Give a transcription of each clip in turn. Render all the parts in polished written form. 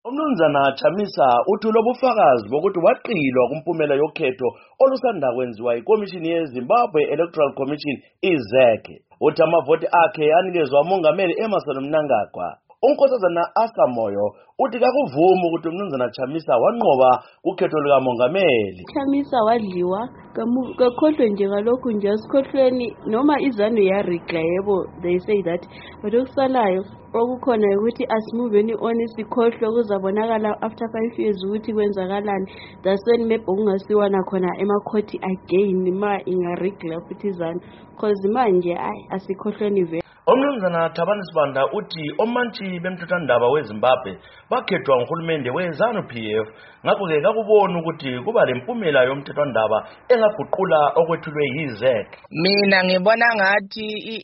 Umnumzana Chamisa uthule ubufakazi bokuthi waqilwa kumpumela yokhetho olusanda kwenziwa iKomishini yeZimbabwe Electoral Commission iZEC. Uthi amavoti akhe anikezwa uMongameli Emmerson Mnangagwa. Unkosazana Asa Moyo uthi kakuvuma ukuthi umnumzana Chamisa wanqoba ukhetho likamongameli. Chamisa wadliwa kakhohlwe nje ngalokhu nje asikhohlweni noma izanu yarigla yebo, they say that, but okusalayo okukhona ukuthi asimuveni on isikhohlwe kuzabonakala after 5 years ukuthi kwenzakalani. That's when maybe ungasiwana khona emakhoti again ma ingarigla futhi izanu because manje asikhohlweni vele. Umnumzana Thabani Sibanda uthi omantshi bemthethwandaba weZimbabwe bakhethwa nguhulumende weZANU-PF, ngakho-ke kakubona ukuthi kuba lempumela yomthethwandaba engaguqula okwethulwe yiZEC. Mina ngibona ngathi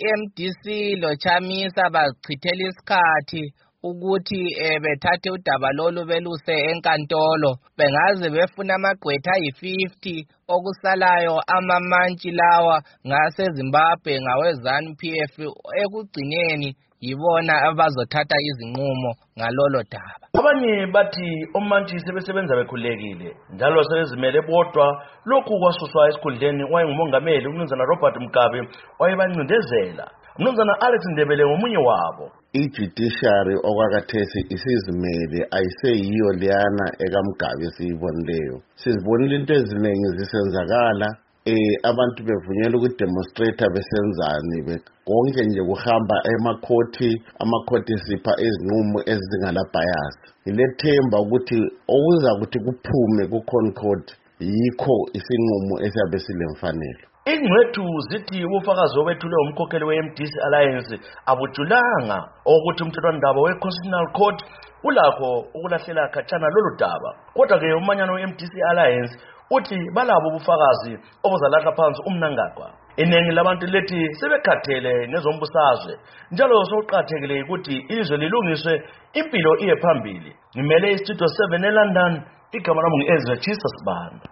iMDC lo Chamisa bazichithela isikhathi ukuthi bethathe udaba lolu beluse enkantolo, bengaze befuna amagqwetha ayi-50 okusalayo amamantshi lawa ngaseZimbabwe ngaweZANU-PF, ekugcineni yibona abazothatha izinqumo ngalolo daba. Abanye bathi omantshi sebesebenza bekhulekile njalo sebezimele bodwa. Lokhu kwasuswa esikhundleni wayengumongameli umnumzana Robert Mugabe wayebancindezela. Umnumzana Alex Ndebele ngomunye wabo. I-judiciary okwakathesi isizimele ayiseyiyo leyana ekaMgabe siyibonileyo. Sizibonile into eziningi zisenzakala, abantu bevunyelwa ukudemonstrate besenzani konke nje kuhamba amakhoti sipha izinqumo ezingala bias. Ngilethemba ukuthi okuza ukuthi kuphume ku-Concord yikho isinqumo esiyabe silemfanelo. Ingcwethu zithi ubufakazi obethule umkhokheli we-MDC Alliance abujulanga ukuthi umthethwandaba we-Constitutional Court ulakho ukulahlela khatshana lolu daba. Kodwa-ke umanyano we-MDC Alliance uthi balabo ubufakazi obuzalahla phansi uMnangagwa. Iningi labantu lethi sebekhathele ngezombusazwe njalo sokuqathekile ukuthi ilizwe lilungiswe, impilo iye phambili. Ngimele iStudio 7 eLondon, igama lami ngu-Ezra Chisas Banda.